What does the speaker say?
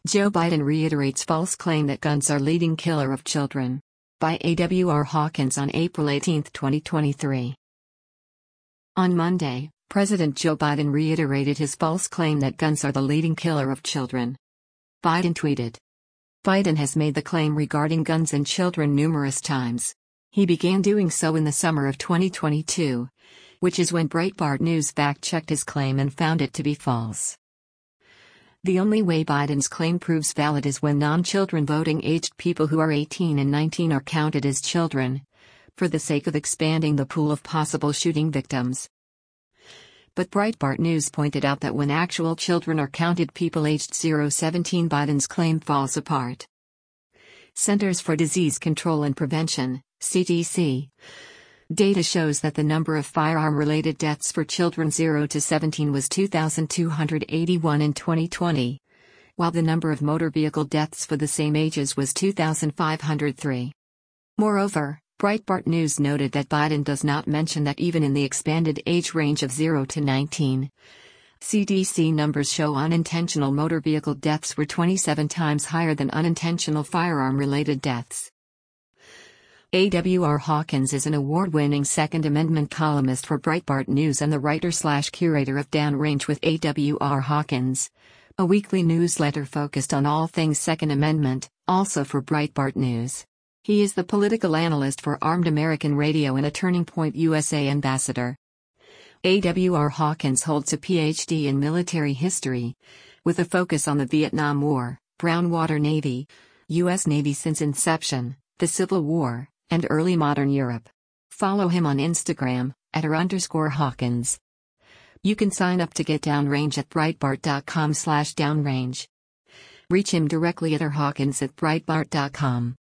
Joe Biden reiterates false claim that guns are leading killer of children. By A.W.R. Hawkins on April 18, 2023. On Monday, President Joe Biden reiterated his false claim that guns are the leading killer of children. Biden tweeted. Biden has made the claim regarding guns and children numerous times. He began doing so in the summer of 2022, which is when Breitbart News fact-checked his claim and found it to be false. The only way Biden's claim proves valid is when non-children voting-aged people who are 18 and 19 are counted as children, for the sake of expanding the pool of possible shooting victims. But Breitbart News pointed out that when actual children are counted, people aged 0-17, Biden's claim falls apart. Centers for Disease Control and Prevention, CDC, data shows that the number of firearm-related deaths for children 0 to 17 was 2,281 in 2020, while the number of motor vehicle deaths for the same ages was 2,503. Moreover, Breitbart News noted that Biden does not mention that even in the expanded age range of 0 to 19, CDC numbers show unintentional motor vehicle deaths were 27 times higher than unintentional firearm-related deaths. A.W.R. Hawkins is an award-winning Second Amendment columnist for Breitbart News and the writer/curator of Downrange with A.W.R. Hawkins, a weekly newsletter focused on all things Second Amendment, also for Breitbart News. He is the political analyst for Armed American Radio and a Turning Point USA ambassador. A.W.R. Hawkins holds a Ph.D. in military history, with a focus on the Vietnam War, Brown Water Navy, U.S. Navy since inception, the Civil War, and early modern Europe. Follow him on Instagram, @r_Hawkins. You can sign up to get Downrange at Breitbart.com/downrange. Reach him directly at rhawkins@breitbart.com.